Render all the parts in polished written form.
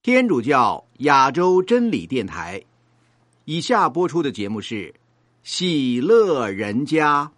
天主教亚洲真理电台，以下播出的节目是喜乐人家。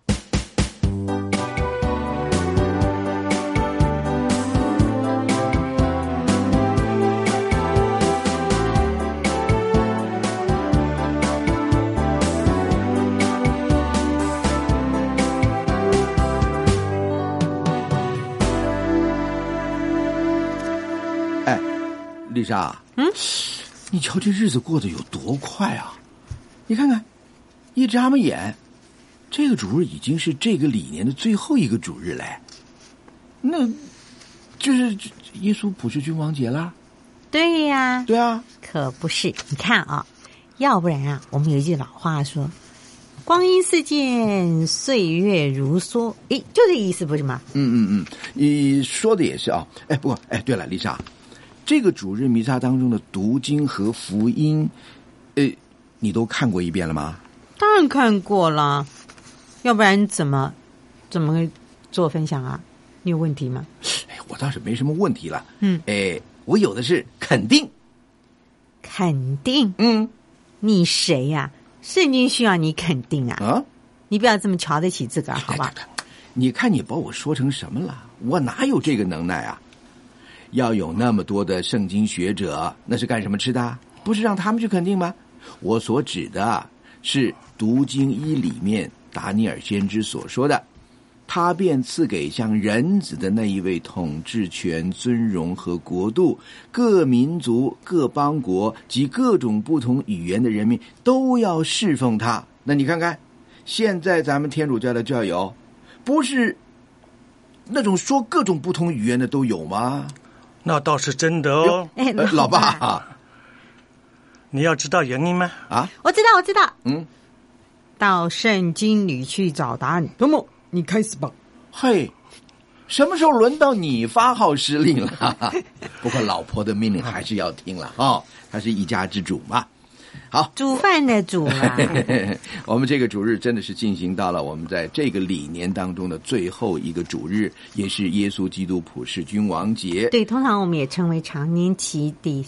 丽莎，你瞧这日子过得有多快啊！你看看，一眨巴眼，这个主日已经是这个里年的最后一个主日嘞。那，就是耶稣普世君王节啦。 对呀， 对啊， 可不是。你看啊，要不然啊，我们有一句老话说：“光阴似箭，岁月如梭。”诶，就这个意思，不是吗？ 你说的也是啊。不过，对了，丽莎。这个主日弥撒当中的读经和福音，你都看过一遍了吗？ 当然看过了，要不然怎么做分享啊？你有问题吗？ 我倒是没什么问题了。我有的是肯定。 肯定？你谁呀？圣经需要你肯定啊？你不要这么瞧得起自个儿，好吧？ 你看你把我说成什么了？我哪有这个能耐啊？要有那么多的圣经学者，那是干什么吃的？不是让他们去肯定吗？我所指的是读经一里面达尼尔先知所说的，他便赐给像人子的那一位统治权、尊荣和国度，各民族、各邦国及各种不同语言的人民都要侍奉他。那你看看，现在咱们天主教的教友，不是那种说各种不同语言的都有吗？ 那倒是真的哦。 老爸， 你要知道原因吗？ 我知道。到圣经里去找答案。那么你开始吧。 嘿，什么时候轮到你发号施令了？不过老婆的命令还是要听了啊，她是一家之主嘛。好， 煮饭的煮啊。 我们这个主日真的是进行到了我们在这个里年当中的最后一个主日，也是耶稣基督普世君王节。 对，通常我们也称为常年期第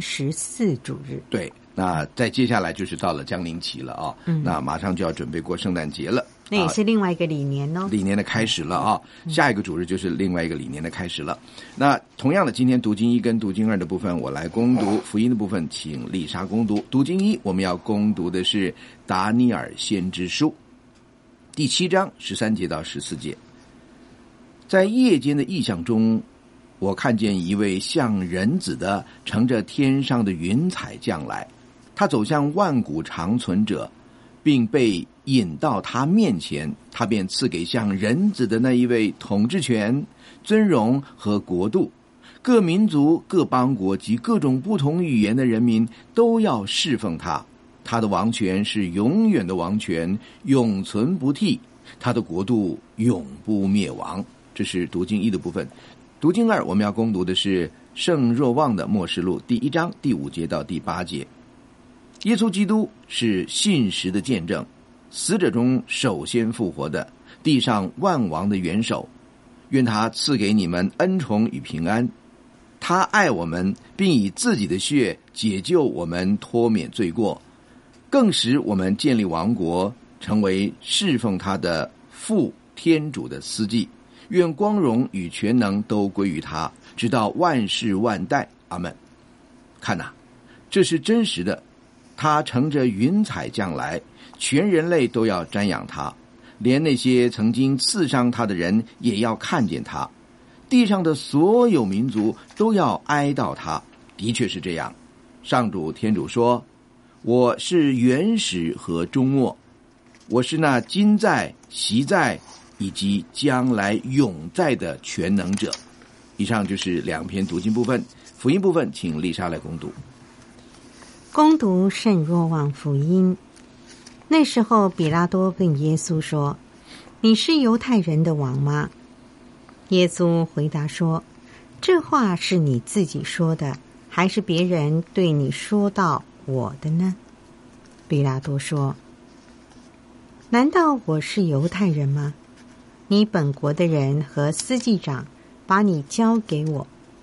34主日。 对，那再接下来就是到了降临期了啊。那马上就要准备过圣诞节了。 那也是另外一个里年哦， 里年的开始了啊，下一个主日就是另外一个里年的开始了。那同样的，今天读经1跟读经2的部分我来攻读，福音的部分请丽莎攻读。读经1我们要攻读的是达尼尔先知书第7章13节到14节。在夜间的异象中，我看见一位像人子的乘着天上的云彩降来，他走向万古长存者，并被引到他面前，他便赐给像人子的那一位统治权、尊荣和国度，各民族、各邦国及各种不同语言的人民都要侍奉他。他的王权是永远的王权，永存不替，他的国度永不灭亡。这是读经1的部分。读经2我们要攻读的是圣若望的默示录第1章第5节到第8节。耶稣基督是信实的见证，死者中首先复活的，地上万王的元首。愿他赐给你们恩宠与平安。他爱我们，并以自己的血解救我们，脱免罪过，更使我们建立王国，成为侍奉他的父天主的司祭。愿光荣与全能都归于他，直到万世万代。阿们。看哪，这是真实的。他乘着云彩降来，全人类都要瞻仰他，连那些曾经刺伤他的人也要看见他，地上的所有民族都要哀悼他。的确是这样。上主天主说，我是原始和终末，我是那今在、昔在以及将来永在的全能者。以上就是2篇读经部分，福音部分请丽莎来攻读。 攻读圣若望福音。那时候比拉多问耶稣说，你是犹太人的王吗？耶稣回答说，这话是你自己说的，还是别人对你说到我的呢？比拉多说，难道我是犹太人吗？你本国的人和司祭长把你交给我，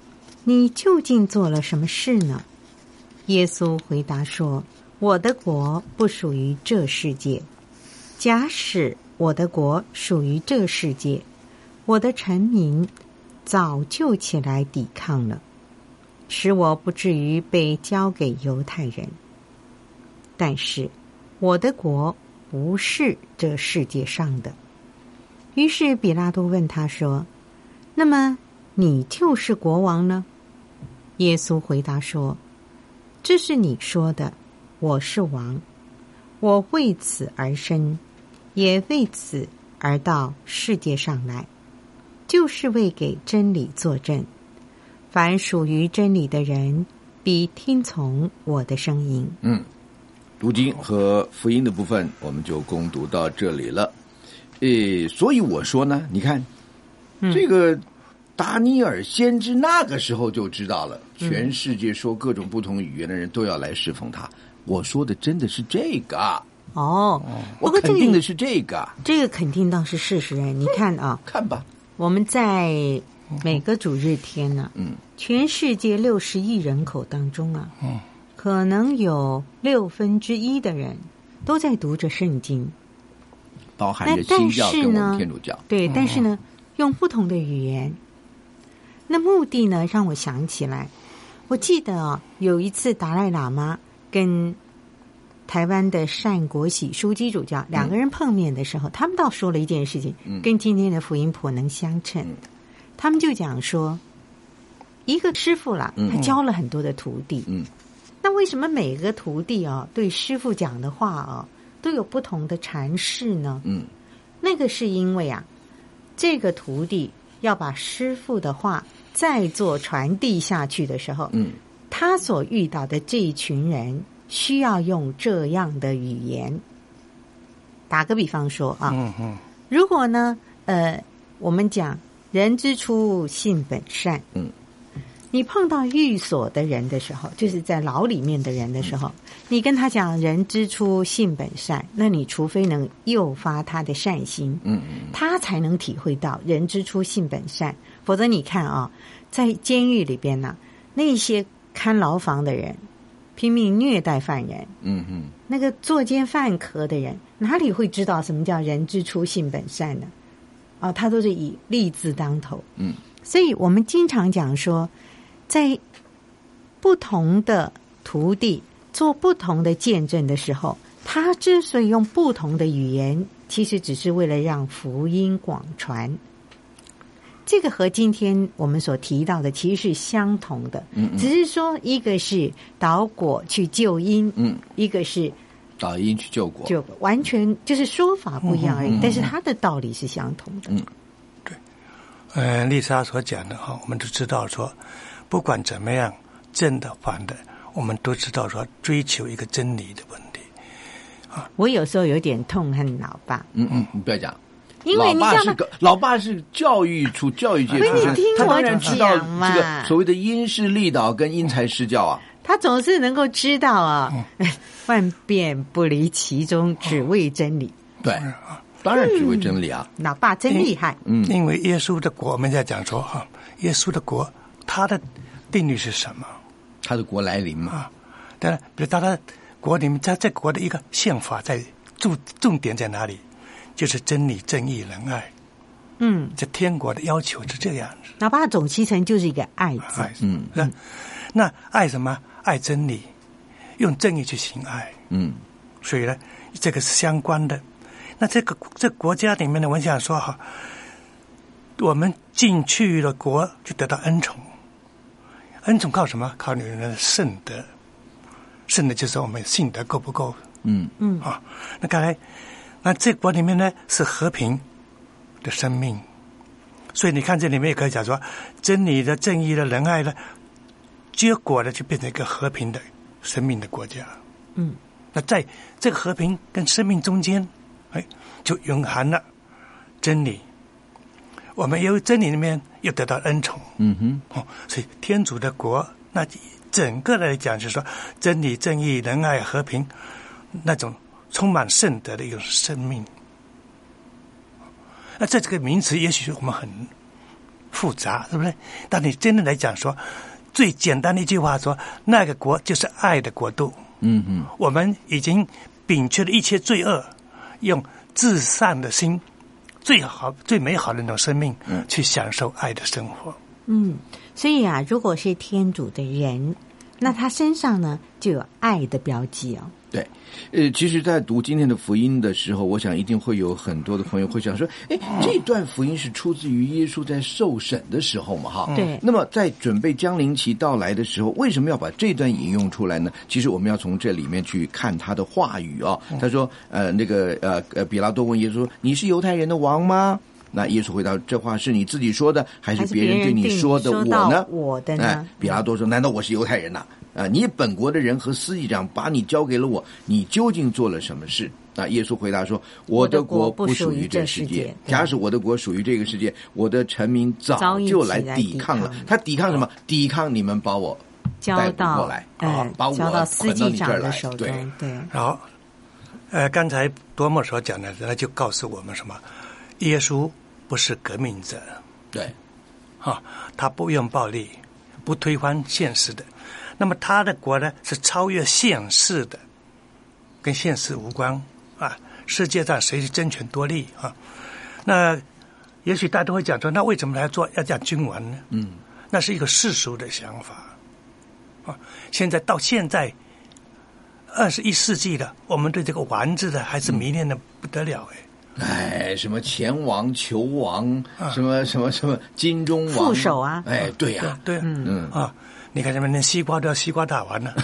你究竟做了什么事呢？耶稣回答说，我的国不属于这世界，假使我的国属于这世界，我的臣民早就起来抵抗了，使我不至于被交给犹太人。但是我的国不是这世界上的。于是比拉多问他说，那么你就是国王呢？耶稣回答说，这是你说的，我是王，我为此而生，也为此而到世界上来，就是为给真理作证。凡属于真理的人，必听从我的声音。 读经和福音的部分我们就攻读到这里了。所以我说呢，你看，这个达尼尔先知那个时候就知道了，全世界说各种不同语言的人都要来侍奉他。我说的真的是这个我肯定的是这个， 这个肯定倒是事实。你看啊， 看吧， 我们在每个主日天呢，全世界60亿人口当中啊，可能有1/6的人都在读着圣经， 包含着新教跟我们天主教。 对，但是呢，用不同的语言。那目的呢，让我想起来，我记得有一次达赖喇嘛跟台湾的单国喜枢机主教两个人碰面的时候，他们倒说了一件事情，跟今天的福音颇能相称。他们就讲说，一个师傅啦，他教了很多的徒弟，那为什么每个徒弟对师傅讲的话都有不同的阐释呢？那个是因为这个徒弟要把师傅的话再做传递下去的时候，他所遇到的这一群人需要用这样的语言。打个比方说如果呢我们讲人之初性本善，你碰到寓所的人的时候，就是在牢里面的人的时候，你跟他讲人之初性本善，那你除非能诱发他的善心，他才能体会到人之初性本善。否则你看在监狱里边呢，那些看牢房的人拼命虐待犯人，那个作奸犯科的人哪里会知道什么叫人之初性本善呢？他都是以利字当头。所以我们经常讲说，在不同的徒弟做不同的见证的时候，他之所以用不同的语言，其实只是为了让福音广传。这个和今天我们所提到的其实是相同的，只是说一个是导果去救因，一个是导因去救果， 就完全就是说法不一样而已，但是它的道理是相同的。 对，丽莎所讲的我们都知道说，不管怎么样，正的反的，我们都知道说追求一个真理的问题。 我有时候有点痛恨老爸， 你不要讲。 因为老爸是教育界出身，他当然知道这个所谓的因势利导跟因材施教啊。 他总是能够知道万变不离其中，只为真理。 对，当然只为真理啊。 老爸真厉害。 因为耶稣的国，我们在讲说耶稣的国，他的定律是什么？ 他的国来临嘛。 当然，比如他的国里面，他这国的一个宪法在重点在哪里？就是真理、正义、仁爱。这天国的要求是这样子。 老爸总其成就是一个爱字。 那爱什么？爱真理，用正义去行爱。所以呢，这个是相关的。那这国家里面呢，我想说我们进去了国就得到恩宠。恩宠靠什么？靠你们的圣德。圣德就是我们信德够不够？那刚才。那这国里面呢是和平的生命，所以你看这里面也可以讲说，真理的、正义的、仁爱的，结果呢就变成一个和平的生命的国家。那在这个和平跟生命中间，就蕴含了真理。我们由真理里面又得到恩宠。所以天主的国，那整个来讲就是说，真理、正义、仁爱、和平那种。充满圣德的一种生命。那这个名词也许我们很复杂，对不对？但你真的来讲说， 最简单的一句话说，那个国就是爱的国度。我们已经摒去了一切罪恶，用至善的心，最好最美好的那种生命，去享受爱的生活。 所以啊，如果是天主的人，那他身上呢就有爱的标记哦。 对，其实在读今天的福音的时候，我想一定会有很多的朋友会想说，这段福音是出自于耶稣在受审的时候嘛，哈。 对。 那么在准备将临期到来的时候，为什么要把这段引用出来呢？其实我们要从这里面去看他的话语哦。他说，比拉多问耶稣：“你是犹太人的王吗？”那耶稣回答：“这话是你自己说的，还是别人对你说的？我呢？ 我的呢？” 比拉多说：“难道我是犹太人呐？你本国的人和司祭长把你交给了我，你究竟做了什么事？”耶稣回答说：“我的国不属于这世界。假使我的国属于这个世界，我的臣民早就来抵抗了。他抵抗什么？抵抗你们把我逮捕过来，把我交到司祭长的手中。对。 好，刚才多默所讲的，那就告诉我们什么？耶稣不是革命者， 对， 他不用暴力，不推翻现实的。那么他的国呢，是超越现实的，跟现实无关啊。世界上谁是争权夺利啊？那也许大家都会讲说，那为什么要讲君王呢？那是一个世俗的想法啊。现在到现在21世纪了，我们对这个王字的还是迷恋的不得了什么前王、球王，什么金钟王、 副手啊， 对呀， 对，你看什么连西瓜都要西瓜大王呢？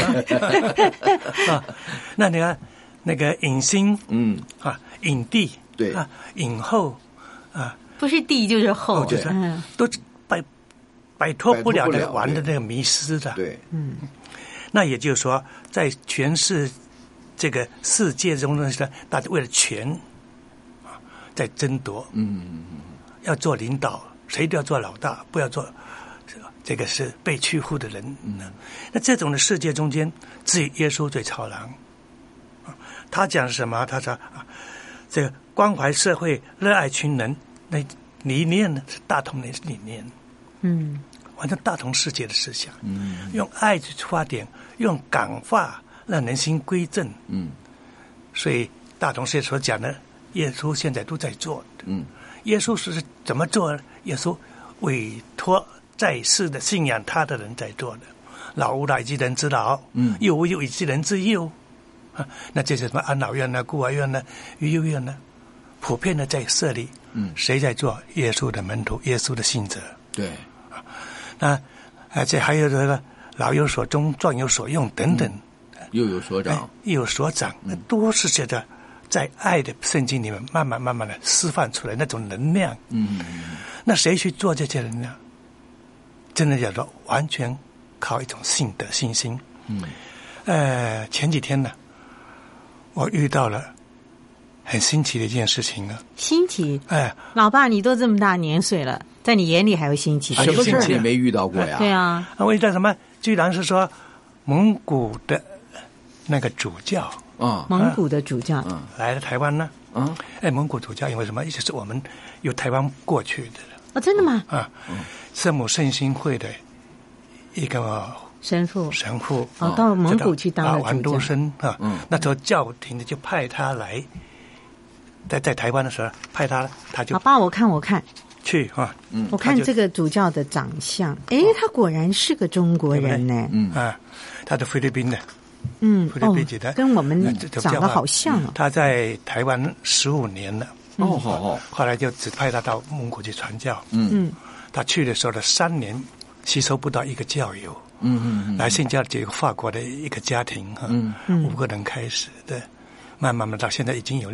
那你看那个影星，影帝， 对影后不是帝就是后， 都摆脱不了那个王的那个迷失的。 对， 那也就是说，在全这个世界中呢，大家为了权在争夺，要做领导，谁都要做老大，不要做这个是被屈服的人。那这种的世界中间，只有耶稣最超然。他讲什么？他说这个关怀社会、热爱群人，那理念呢是大同的理念。完成大同世界的思想。用爱去出发点，用感化让人心归正。所以大同世界所讲的，耶稣现在都在做的。耶稣是怎么做？耶稣委托在世的信仰他的人在做的。老吾老以及人之老，幼吾幼以及人之幼。那这是什么安老院呢、孤儿院呢、育幼院呢？普遍的在设立。谁在做？耶稣的门徒，耶稣的信者。 对。 那这还有这个老有所终，壮有所用等等。 又有所长， 又有所长，那都是觉得在爱的圣经里面慢慢的释放出来那种能量。那谁去做这些能量？真的叫做完全靠一种信德信心。前几天呢，我遇到了很新奇的一件事情呢。 新奇？老爸，你都这么大年岁了，在你眼里还有新奇？ 什么事你没遇到过呀？ 对啊。 我遇到什么？居然是说蒙古的那个主教蒙古的主教来了台湾呢。蒙古主教因为什么？就是我们由台湾过去的。 真的吗？ 圣母圣心会的一个神父到蒙古去当了主教。 王都生那时候教廷的就派他来，在台湾的时候派他就。 老爸，我看去我看这个主教的长相，他果然是个中国人呢。 他是菲律宾的。菲律宾籍的， 跟我们长得好像哦。 他在台湾15年了。后来就只派他到蒙古去传教。他去的时候的3年吸收不到一个教友。来信教这个法国的一个家庭5个人开始的，慢慢到现在已经有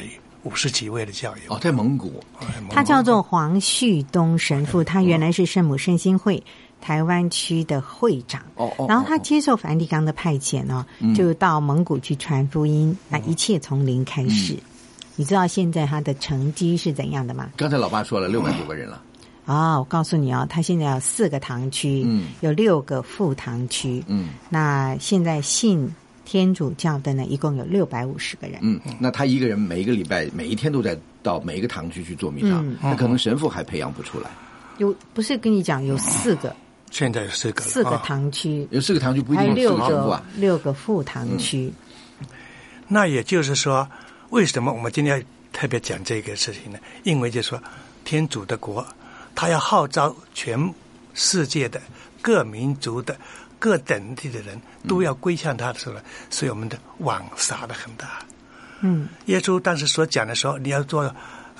650几位的教友。 在蒙古。 他叫做黄旭东神父，他原来是圣母圣心会台湾区的会长。然后他接受梵蒂冈的派遣就到蒙古去传福音，那一切从零开始。你知道现在他的成绩是怎样的吗？ 刚才老爸说了600多个人了。 我告诉你他现在有4个堂区，有6个副堂区。那现在信天主教的呢，一共有650个人。 那他一个人每一个礼拜每一天都在到每一个堂区去做弥撒，那可能神父还培养不出来。 不是跟你讲有4个现在有4个了 ，4个堂区， 有4个堂区，不一定有4个神父啊 ，6个副堂区。 那也就是说，为什么我们今天要特别讲这个事情呢？因为就是说，天主的国，他要号召全世界的各民族的各等地的人都要归向他的时候，所以我们的网撒得很大。耶稣当时所讲的时候，你要做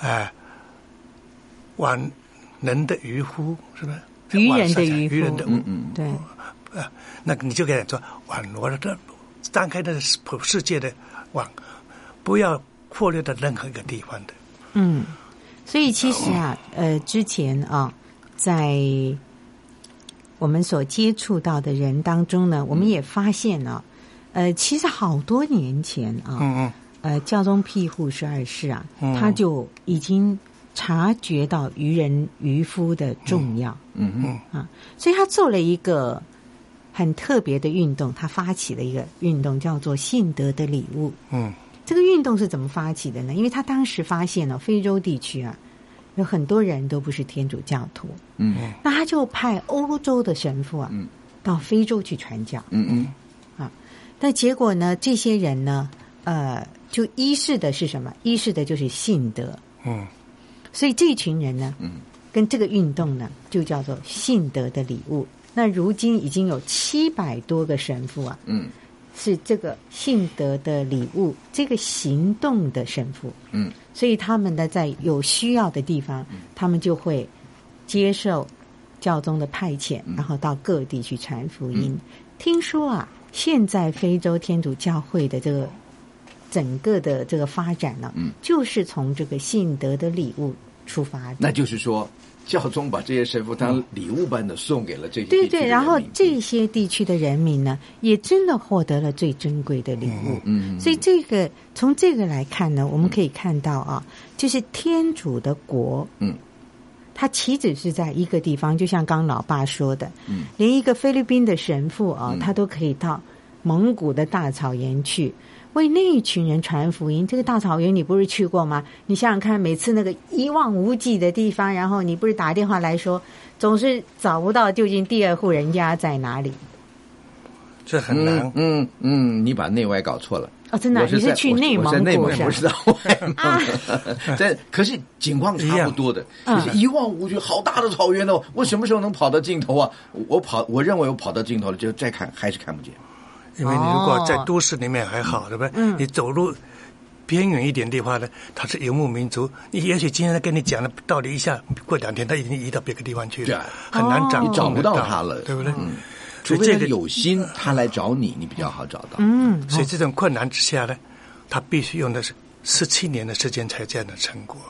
网人的渔夫，是不是？ 渔人的渔夫， 渔人的对。 那你就可以说网罗的张开的普世界的网，不要忽略到任何一个地方的。 所以其实之前啊，在我们所接触到的人当中呢，我们也发现呢，其实好多年前啊，教宗庇护12世啊，他就已经察觉到渔人渔夫的重要，所以他做了一个很特别的运动，他发起了一个运动叫做信德的礼物。这个运动是怎么发起的呢？因为他当时发现了非洲地区啊，有很多人都不是天主教徒，那他就派欧洲的神父啊，到非洲去传教，但结果呢，这些人呢，就依恃的是什么？依恃的就是信德，所以这一群人呢，跟这个运动呢，就叫做信德的礼物。那如今已经有700多个神父啊，是这个信德的礼物这个行动的神父，所以他们呢，在有需要的地方，他们就会接受教宗的派遣，然后到各地去传福音。听说啊，现在非洲天主教会的这个整个的这个发展呢，就是从这个信德的礼物出发的。 那就是说，教宗把这些神父当礼物般的送给了这些地区的人民。 对，然后这些地区的人民呢，也真的获得了最珍贵的礼物。所以从这个来看呢，我们可以看到啊，就是天主的国，它岂止是在一个地方，就像刚老爸说的，连一个菲律宾的神父啊，他都可以到蒙古的大草原去。为那一群人传福音。这个大草原你不是去过吗？你想想看，每次那个一望无际的地方，然后你不是打电话来说，总是找不到究竟第2户人家在哪里。 这很难。 你把内外搞错了。 哦，真的，你是去内蒙古？ 我在内蒙，不是到外蒙。可是情况差不多的，就是一望无际，好大的草原哦！我什么时候能跑到尽头啊？我认为我跑到尽头了，就再看还是看不见。 因为你如果在都市里面还好，对不对？你走路偏远一点地方呢，它是游牧民族，你也许今天跟你讲的道理一下，过2天他已经移到别个地方去了，很难你找不到他了， 对不对？ 除非他有心，他来找你，你比较好找到。 所以这种困难之下呢，他必须用的是17年的时间才这样的成果。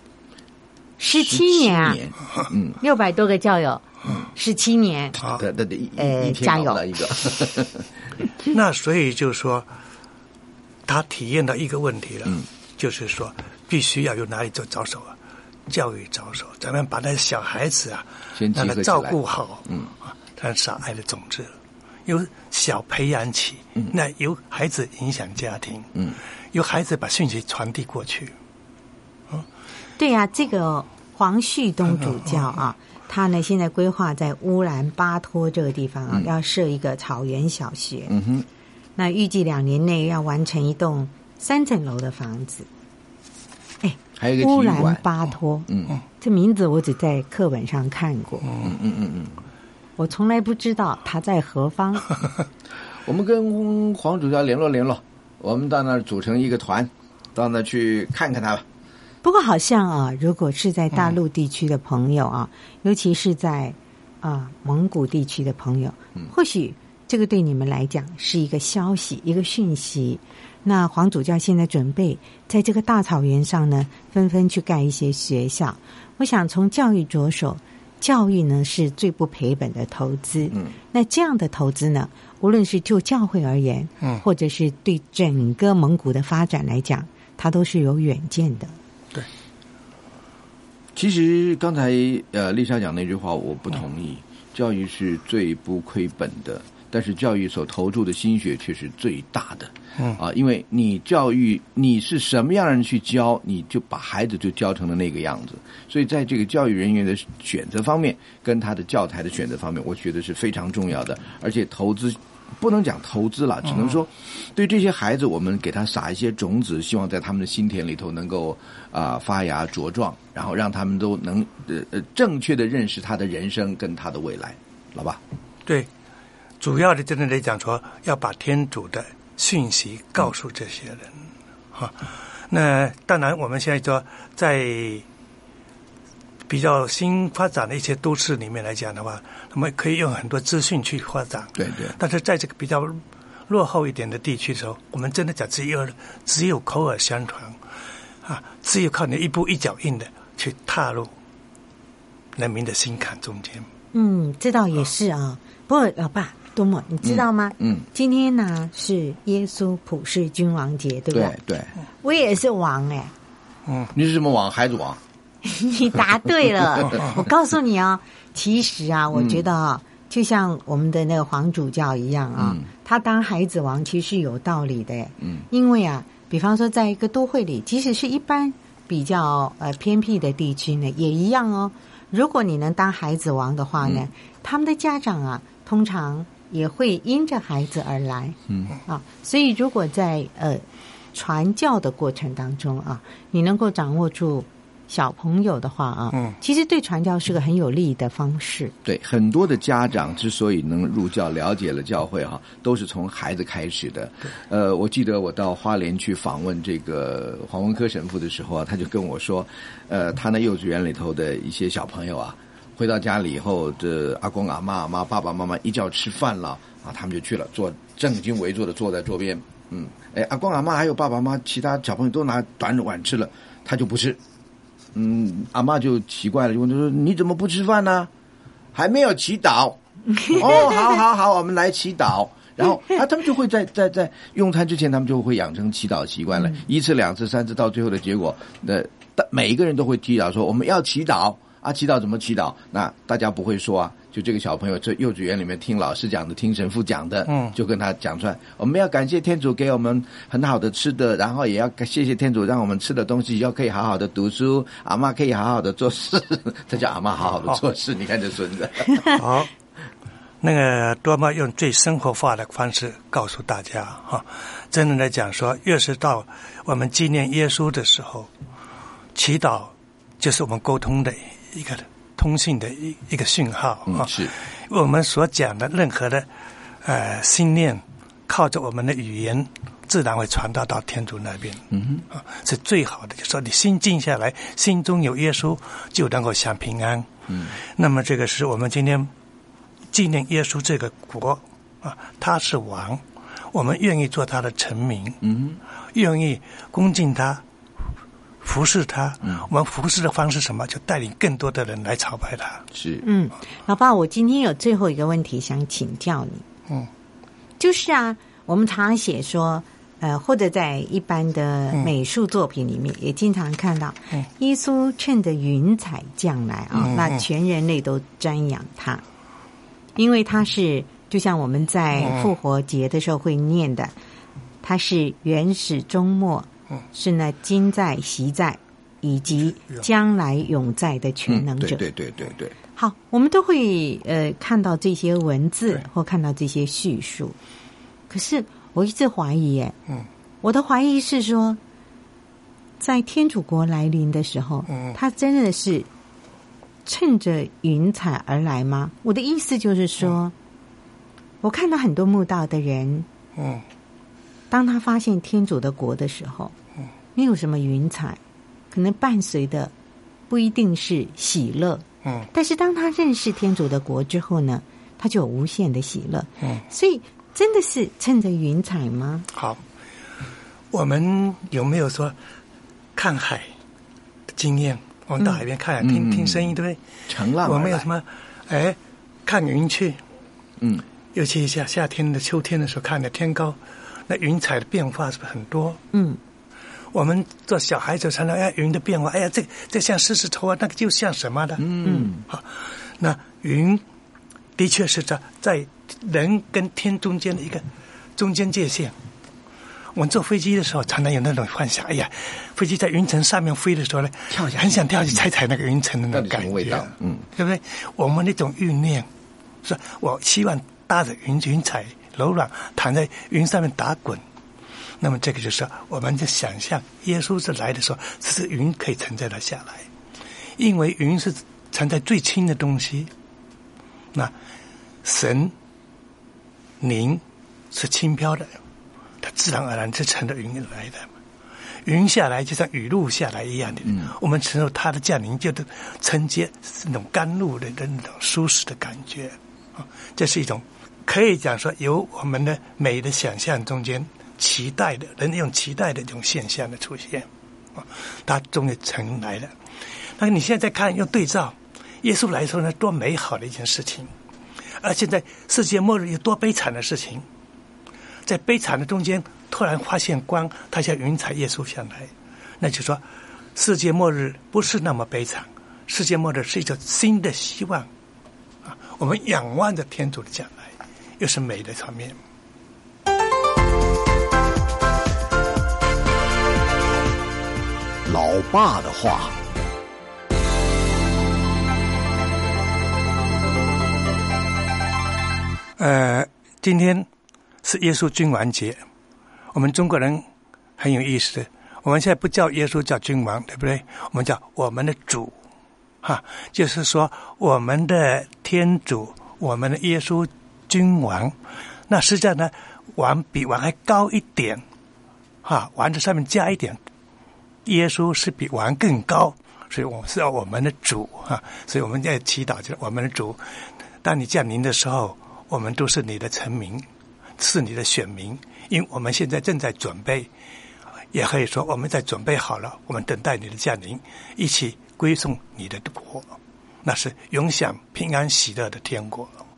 17年啊，600多个教友，17年， 一天加油了一个。 那所以就是说，他体验到一个问题了，就是说必须要由哪里着手啊？教育着手，咱们把那小孩子啊， 先让他照顾好，他撒爱的种子，由小培养起，那由孩子影响家庭，由孩子把讯息传递过去。 对呀，这个黄旭东主教啊，他呢现在规划在乌兰巴托这个地方啊，要设一个草原小学。那预计2年内要完成一栋3层楼的房子。 还有一个体育馆。 乌兰巴托，这名字我只在课本上看过。我从来不知道他在何方。 我们跟黄主教联络，我们到那儿组成一个团，到那儿去看看他吧。 不过好像啊，如果是在大陆地区的朋友啊，尤其是在蒙古地区的朋友，或许这个对你们来讲是一个消息，一个讯息。那黄主教现在准备在这个大草原上呢，纷纷去盖一些学校。我想从教育着手，教育呢是最不赔本的投资。那这样的投资呢，无论是就教会而言，或者是对整个蒙古的发展来讲，它都是有远见的。 对。 其实刚才丽莎讲那句话我不同意，教育是最不亏本的但是教育所投注的心血却是最大的。因为你教育你是什么样的人去教，你就把孩子就教成了那个样子。所以在这个教育人员的选择方面，跟他的教材的选择方面，我觉得是非常重要的。而且投资不能讲投资了，只能说对这些孩子，我们给他撒一些种子，希望在他们的心田里头能够发芽茁壮，然后让他们都能正确的认识他的人生跟他的未来，老爸。 对，主要的真的来讲说，要把天主的讯息告诉这些人那当然我们现在说在比较新发展的一些都市里面来讲的话，我们可以用很多资讯去发展， 对， 但是在这个比较落后一点的地区的时候，我们真的讲只有口耳相传只有靠你一步一脚印的去踏入人民的心坎中间。 这倒也是不过老爸多么你知道吗？今天呢是耶稣普世君王节，对不对？ 对， 我也是王你是什么王？孩子王？ 你答对了。我告诉你其实我觉得就像我们的那个黄主教一样他当孩子王其实是有道理的因为比方说在一个都会里，即使是一般比较偏僻的地区呢，也一样如果你能当孩子王的话呢，他们的家长通常也会因着孩子而来所以如果在传教的过程当中你能够掌握住小朋友的话其实对传教是个很有利的方式。 对，很多的家长之所以能入教，了解了教会都是从孩子开始的。我记得我到花莲去访问这个黄文科神父的时候他就跟我说，他那幼稚园里头的一些小朋友回到家里以后，这阿公阿嬷爸爸妈妈一叫吃饭了他们就去了，坐正襟危坐的坐在桌边。阿公阿嬷还有爸爸妈妈其他小朋友都拿短碗吃了，他就不吃。阿嬷就奇怪了，就问他说：“你怎么不吃饭呢？还没有祈祷。”好，我们来祈祷。然后他们就会在用餐之前，他们就会养成祈祷习惯了，一次、两次、三次，到最后的结果，每一个人都会祈祷说我们要祈祷。祈祷怎么祈祷？那大家不会说就这个小朋友在幼稚园里面听老师讲的，听神父讲的，就跟他讲出来。我们要感谢天主给我们很好的吃的，然后也要谢谢天主让我们吃的东西要可以好好的读书，阿嬷可以好好的做事。他叫阿嬷好好的做事，你看这孙子。 好，那个多么用最生活化的方式告诉大家真的来讲说，越是到我们纪念耶稣的时候，祈祷就是我们沟通的一个通信的一个讯号是我们所讲的任何的信念，靠着我们的语言自然会传达到天主那边是最好的。就说你心静下来，心中有耶稣，就能够享平安那么这个是我们今天纪念耶稣这个国他是王，我们愿意做他的臣民愿意恭敬他，服侍他我们服侍的方式什么？就带领更多的人来朝拜他。 是老爸，我今天有最后一个问题想请教你就是我们常常写说或者在一般的美术作品里面也经常看到耶稣趁着云彩降来那全人类都瞻仰他，因为他是就像我们在复活节的时候会念的，他是原始终末，是那今在昔在以及将来永在的全能者。 对。 好，我们都会看到这些文字或看到这些叙述，可是我一直怀疑我的怀疑是说，在天主国来临的时候他真的是趁着云彩而来吗？我的意思就是说我看到很多慕道的人当他发现天主的国的时候没有什么云彩，可能伴随的不一定是喜乐但是当他认识天主的国之后呢，他就有无限的喜乐所以真的是趁着云彩吗？ 好，我们有没有说看海的经验？我们到海边看海听声音，对不对？ 乘浪而来。 我们有什么看云去尤其夏天的秋天的时候，看的天高，那云彩的变化是不是很多？我们做小孩子常常云的变化，哎呀，这像狮子头那个就像什么的？好，那云的确是在人跟天中间的一个中间界限。我们坐飞机的时候，常常有那种幻想，哎呀，飞机在云层上面飞的时候呢，很想跳去踩那个云层的那种感觉， 味道， 对不对？我们那种欲念，是我希望搭着云彩柔软，躺在云上面打滚。那么这个就是我们就想象耶稣是来的时候，只是云可以承载它下来，因为云是承载最轻的东西。那神灵是轻飘的，它自然而然是乘着云来的。云下来就像雨露下来一样的，我们承受它的降临，就是承接那种甘露的那种舒适的感觉啊，这是一种可以讲说由我们的美的想象中间期待的人用期待的这种现象的出现啊，它终于成来了。那你现在看用对照，耶稣来说呢，多美好的一件事情，而现在世界末日有多悲惨的事情，在悲惨的中间突然发现光，它像云彩耶稣下来，那就说世界末日不是那么悲惨，世界末日是一种新的希望啊！我们仰望着天主的将来，又是美的场面。 老爸的话。 今天是耶稣君王节，我们中国人很有意思的，我们现在不叫耶稣叫君王，对不对？我们叫我们的主，就是说我们的天主，我们的耶稣君王。那实际上呢，王比王还高一点，王在上面加一点，耶稣是比王更高，所以我们是我们的主所以我们在祈祷就是我们的主。当你降临的时候，我们都是你的臣民，是你的选民，因为我们现在正在准备，也可以说我们在准备好了，我们等待你的降临，一起归颂你的国，那是永享平安喜乐的天国。